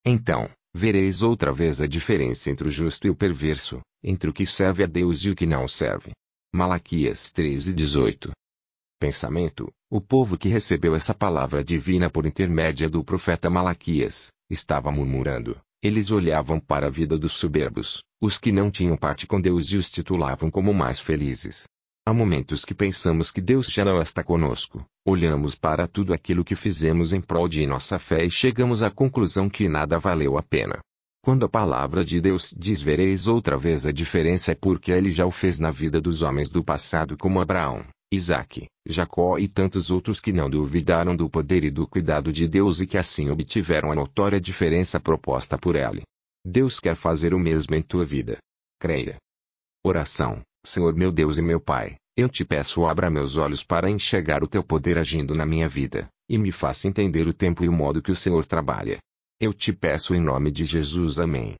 Então, vereis outra vez a diferença entre o justo e o perverso, entre o que serve a Deus e o que não serve. Malaquias 3:18. Pensamento: o povo que recebeu essa palavra divina por intermédio do profeta Malaquias, estava murmurando. Eles olhavam para a vida dos soberbos, os que não tinham parte com Deus, e os titulavam como mais felizes. Há momentos que pensamos que Deus já não está conosco, olhamos para tudo aquilo que fizemos em prol de nossa fé e chegamos à conclusão que nada valeu a pena. Quando a palavra de Deus diz vereis outra vez a diferença, é porque Ele já o fez na vida dos homens do passado, como Abraão, Isaque, Jacó e tantos outros que não duvidaram do poder e do cuidado de Deus e que assim obtiveram a notória diferença proposta por Ele. Deus quer fazer o mesmo em tua vida. Creia. Oração: Senhor meu Deus e meu Pai, eu te peço, abra meus olhos para enxergar o teu poder agindo na minha vida, e me faça entender o tempo e o modo que o Senhor trabalha. Eu te peço em nome de Jesus. Amém.